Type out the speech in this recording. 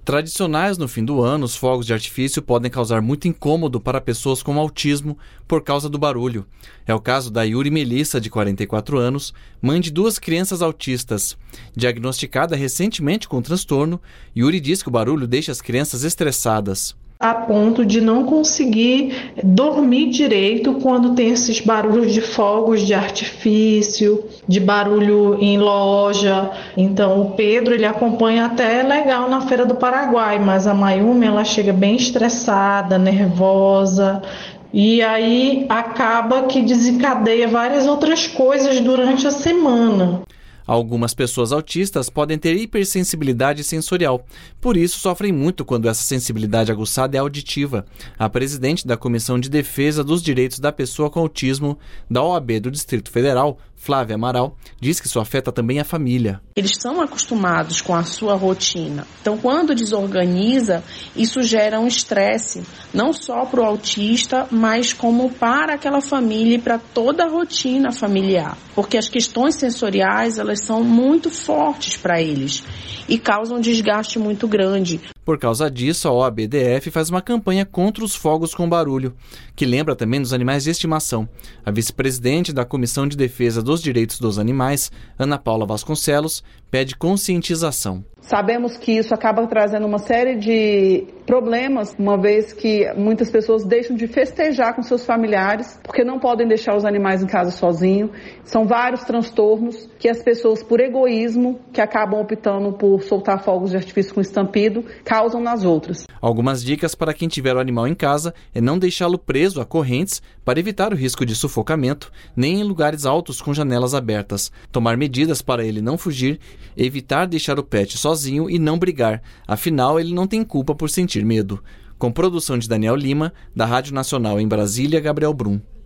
Tradicionais no fim do ano, os fogos de artifício podem causar muito incômodo para pessoas com autismo por causa do barulho. É o caso da Yuri Melissa, de 44 anos, mãe de 2 crianças autistas. Diagnosticada recentemente com transtorno, Yuri diz que o barulho deixa as crianças estressadas. A ponto de não conseguir dormir direito quando tem esses barulhos de fogos de artifício, de barulho em loja. Então o Pedro, ele acompanha até legal na Feira do Paraguai, mas a Mayumi, ela chega bem estressada, nervosa, e aí acaba que desencadeia várias outras coisas durante a semana. Algumas pessoas autistas podem ter hipersensibilidade sensorial, por isso sofrem muito quando essa sensibilidade aguçada é auditiva. A presidente da Comissão de Defesa dos Direitos da Pessoa com Autismo da OAB do Distrito Federal, Flávia Amaral, diz que isso afeta também a família. Eles são acostumados com a sua rotina. Então, quando desorganiza, isso gera um estresse, não só para o autista, mas como para aquela família e para toda a rotina familiar. Porque as questões sensoriais, elas são muito fortes para eles e causam um desgaste muito grande. Por causa disso, a OABDF faz uma campanha contra os fogos com barulho, que lembra também dos animais de estimação. A vice-presidente da Comissão de Defesa dos Direitos dos Animais, Ana Paula Vasconcelos, pede conscientização. Sabemos que isso acaba trazendo uma série de problemas, uma vez que muitas pessoas deixam de festejar com seus familiares, porque não podem deixar os animais em casa sozinhos. São vários transtornos que as pessoas, por egoísmo, que acabam optando por soltar fogos de artifício com estampido, causam nas outras. Algumas dicas para quem tiver o animal em casa é não deixá-lo preso a correntes para evitar o risco de sufocamento, nem em lugares altos com janelas abertas. Tomar medidas para ele não fugir, evitar deixar o pet sozinho e não brigar, afinal ele não tem culpa por sentir medo. Com produção de Daniel Lima, da Rádio Nacional em Brasília, Gabriel Brum.